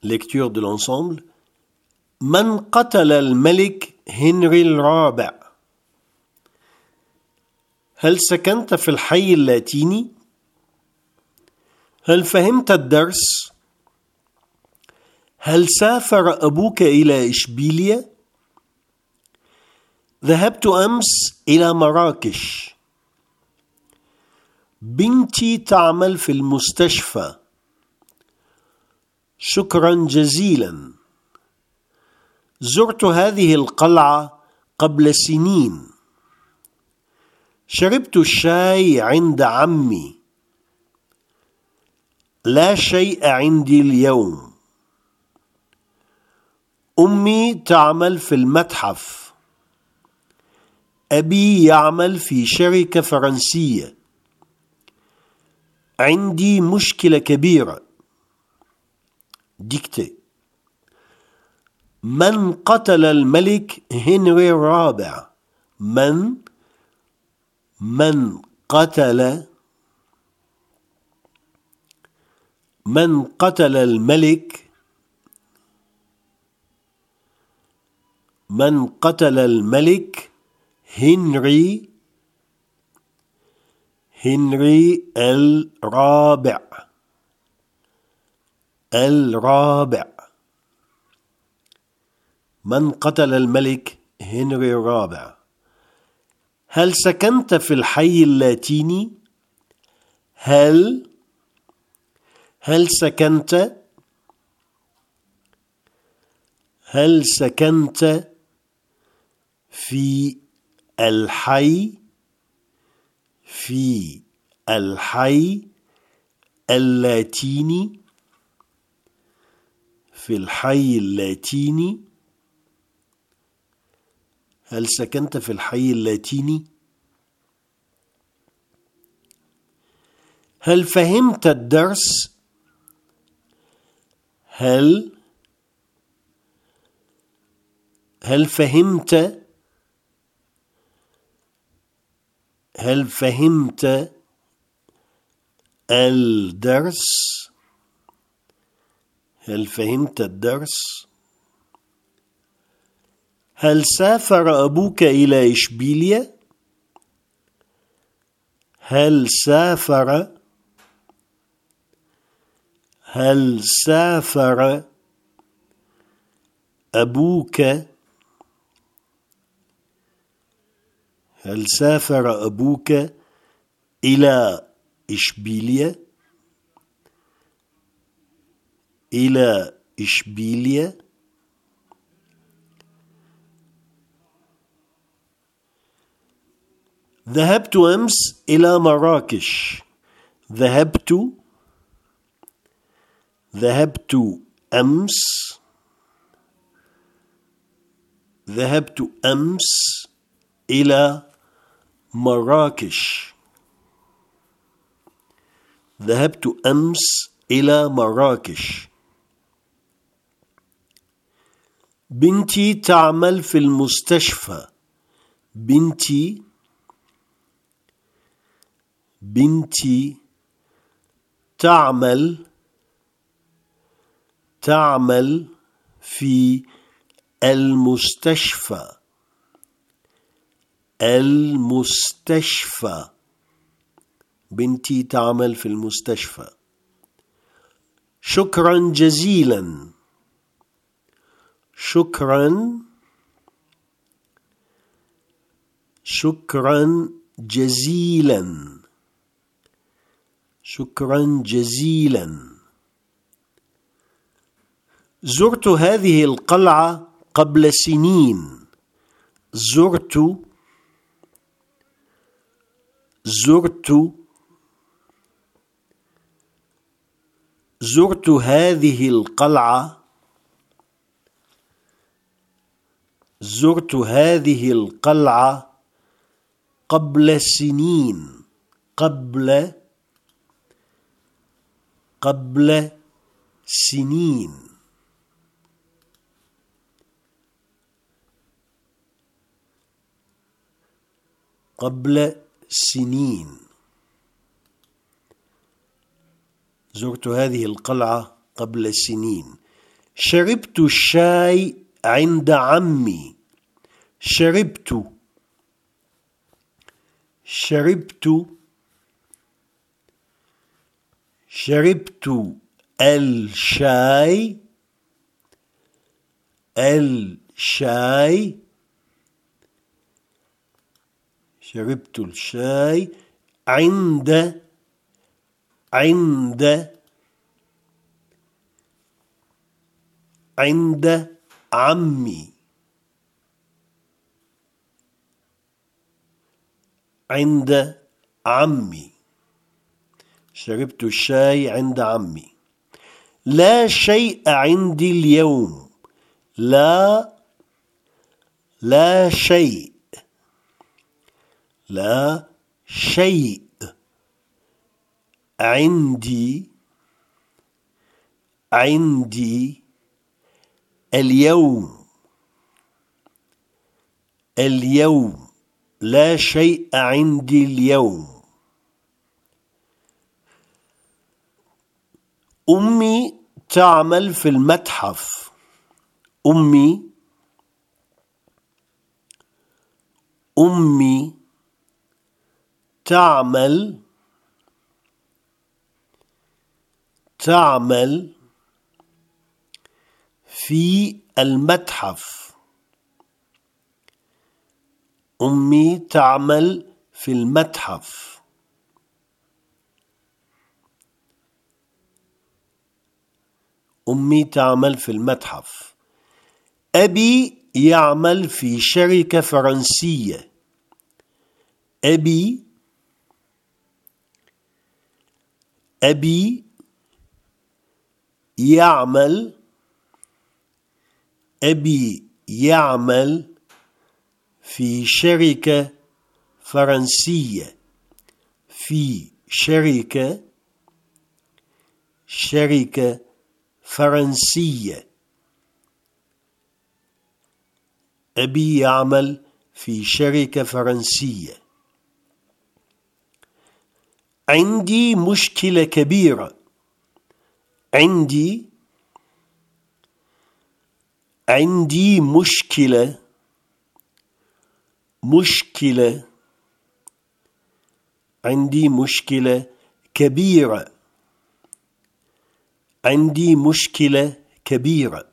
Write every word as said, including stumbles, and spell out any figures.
lecture de l'ensemble. من قتل الملك هنري الرابع؟ هل سكنت في الحي اللاتيني؟ هل فهمت الدرس؟ هل سافر أبوك إلى إشبيلية؟ ذهبت أمس إلى مراكش. بنتي تعمل في المستشفى. شكرا جزيلا. زرت هذه القلعة قبل سنين. شربت الشاي عند عمي. لا شيء عندي اليوم. أمي تعمل في المتحف. أبي يعمل في شركة فرنسية. عندي مشكلة كبيرة. ديكتي. من قتل الملك هنري الرابع؟ من من قتل من قتل الملك من قتل الملك هنري هنري الرابع الرابع من قتل الملك هنري الرابع؟ هل سكنت في الحي اللاتيني؟ هل هل سكنت هل سكنت في الحي في الحي اللاتيني في الحي اللاتيني هل سكنت في الحي اللاتيني؟ هل فهمت الدرس؟ هل هل فهمت هل فهمت الدرس؟ هل فهمت الدرس؟ هل سافر أبوك إلى إشبيلية؟ هل سافر هل سافر أبوك هل سافر أبوك إلى إشبيلية؟ إلى إشبيلية؟ ذهبت أمس إلى مراكش. ذهبت ذهبت أمس ذهبت أمس إلى مراكش. ذهبت أمس إلى مراكش. بنتي تعمل في المستشفى. بنتي بنتي تعمل تعمل في المستشفى. المستشفى بنتي تعمل في المستشفى. شكرا جزيلا. شكرا شكرا جزيلا. شكرا جزيلا. زرت هذه القلعة قبل سنين. زرت زرت زرت هذه القلعة زرت هذه القلعة قبل سنين. قبل قبل سنين. قبل سنين. زرت هذه القلعة قبل سنين. شربت الشاي عند عمي. شربت شربت شربت الشاي الشاي شربت الشاي عند عند عند عمي. عند عمي شربت الشاي عند عمي. لا شيء عندي اليوم. لا لا شيء لا شيء عندي عندي اليوم. اليوم لا شيء عندي اليوم. أمي تعمل في المتحف. أمي أمي تعمل تعمل في المتحف. أمي تعمل في المتحف. أمي تعمل في المتحف. أبي يعمل في شركة فرنسية. أبي أبي يعمل أبي يعمل في شركة فرنسية. في شركة شركة فرنسية. أبي يعمل في شركة فرنسية. عندي مشكلة كبيرة. عندي عندي مشكلة مشكلة عندي مشكلة كبيرة. عندي مشكلة كبيرة.